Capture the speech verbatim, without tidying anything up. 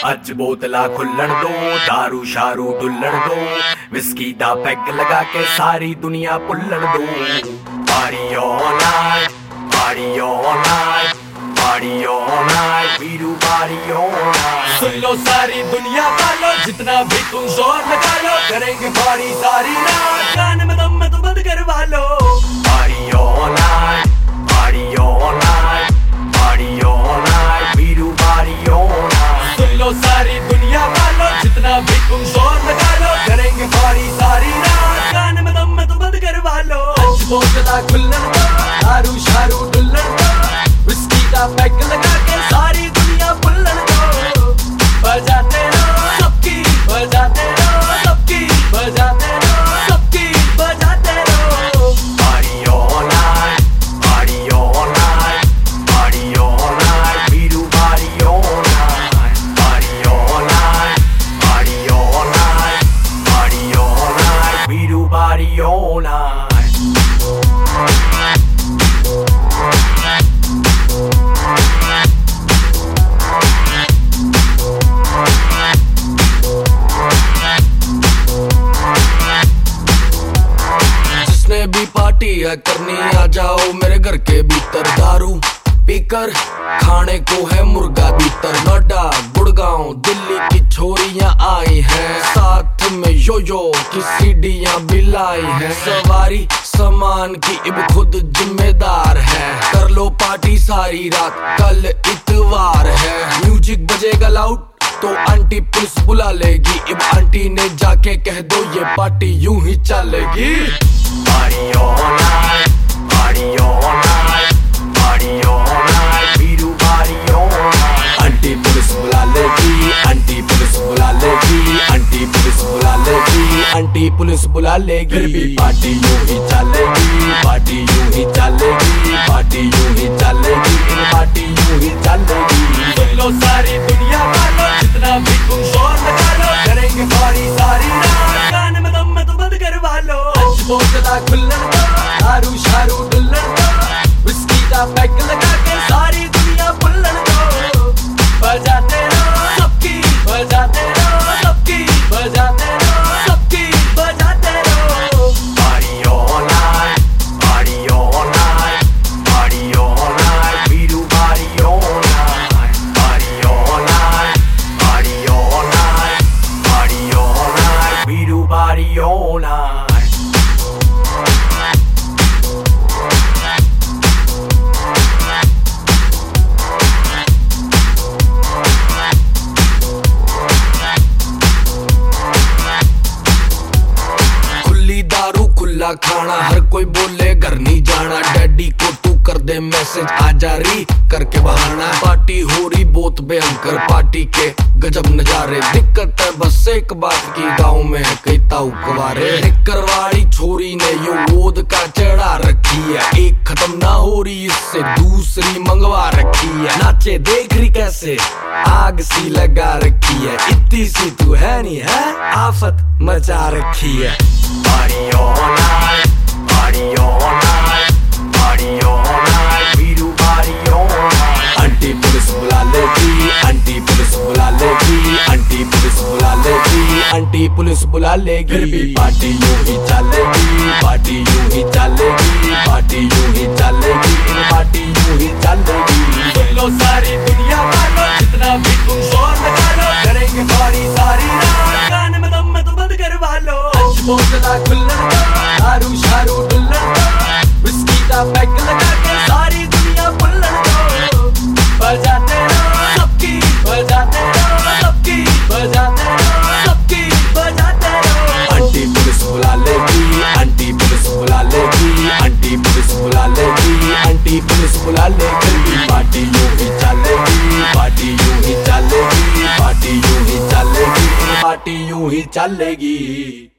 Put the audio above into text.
अज बोतला खुल्लण दो, दारू शारू डुल्लण दो, विस्की दा पैग लगा के सारी दुनिया पुल्लण दो। Party all night, party all night, party all night, Veeru party all night. सुन लो सारी दुनिया वालों, जितना भी तुम जोर लगा लो, करेंगे पार्टी सारी रात, गाने में दम में तो बंद करवा लो। Party all night, party all night, party all night, Veeru party all night. सुन लो सारी दुनिया वालों, जितना भी तुम जोर लगा लो, करेंगे पार्टी सारी रात, गाने में दम में तो बंद करवा लो। आज बोतला खुल्लण दो, दारू शारू डुल्लण दो, विस्की का पैग लगा के सारी दुनिया पुल्लण दो। बजाते रहो सबकी, बजाते रहो सबकी, बजाते रहो सबकी, बजाते रहो। Party all night, party all night, party all night, Veeru party all night. Party all night, party all night, party all night, Veeru party all night. भी पार्टी है करनी, आ जाओ मेरे घर के भीतर। दारू पीकर खाने को है मुर्गा भीतर। नोएडा गुड़गांव दिल्ली की छोरियां आई हैं, साथ में यो यो की सीढ़ियां भी लाई हैं। सवारी सामान की इब खुद जिम्मेदार है, कर लो पार्टी सारी रात, कल इतवार है। म्यूजिक बजेगा लाउड तो आंटी पुलिस बुला लेगी, इब आंटी ने जाके कह दो ये पार्टी यूं ही चलेगी। Party all night, party all night, party all night, Veeru party all night. Aunty police बुला लेगी, आंटी पुलिस बुला लेगी, आंटी पुलिस बुला लेगी, आंटी पुलिस बुला लेगी। फिर भी पार्टी यूं ही चलेगी, पार्टी यूं ही चलेगी, पार्टी यूं ही चलेगी, पार्टी यूं ही चलेगी। सुन लो सारी दुनिया वालों, जितना भी तुम जोर लगा लो, करेंगे पार्टी सारी रात, गाने में दम में तो बंद करवा लो। आज बोतला खुल्लण दो, दारू शारू डुल्लण दो, विस्की का पैग लगा के सारी दुनिया पुल्लण दो। बजाते रहो सबकी, बजाते रहो सबकी, बजाते रहो सबकी, बजाते रहो। Party all night, party all night, party all night, Veeru party all night. Party all night, party all night, party all night, Veeru party all night. दारू खुला खाना, हर कोई बोले घर नहीं जाना, डैडी को तू कर दे मैसेज आ जारी करके बहाना। पार्टी हो रही बहुत भयंकर, पार्टी के गजब नजारे, दिक्कत है बस एक बात की, गाँव में कई ताऊ कुंवारे। निकरवाड़ी छोरी ने यो गोद का चढ़ा रखी है, एक खत्म ना हो रही इससे दूसरी मंगवा रखी है। नाचे देख रही कैसे आग सी लगा रखी है, इतनी सी तू है नहीं है, आफत मचा रखी है। Party all night, party all night, party all night, Veeru party all night. Aunty police बुला लेगी, आंटी पुलिस बुला लेगी, आंटी पुलिस बुला लेगी, आंटी पुलिस बुला लेगी। फिर भी पार्टी यूं ही चलेगी, पार्टी यूं ही चलेगी, पार्टी यूं ही चलेगी, पार्टी यूं ही चलेगी। सुन लो सारी दुनिया वालों, जितना भी तुम जोर लगा लो, करेंगे पार्टी सारी रात, गाने में दम में तो बंद करवा लो। आज बोतला खुल्लण दो, दारू शारू डुल्लण दो, विस्की का पैग लगा के सारी दुनिया पुल्लण दो। बजाते रहो सबकी, बजाते रहो सबकी, बजाते रहो सबकी, बजाते रहो। आंटी पुलिस बुला लेगी, आंटी पुलिस बुला लेगी, आंटी पुलिस बुला लेगी, आंटी पुलिस बुला लेगी। पार्टी यूं ही चलेगी, पार्टी यूं ही चलेगी, पार्टी यूं ही चलेगी, पार्टी यूं ही चलेगी।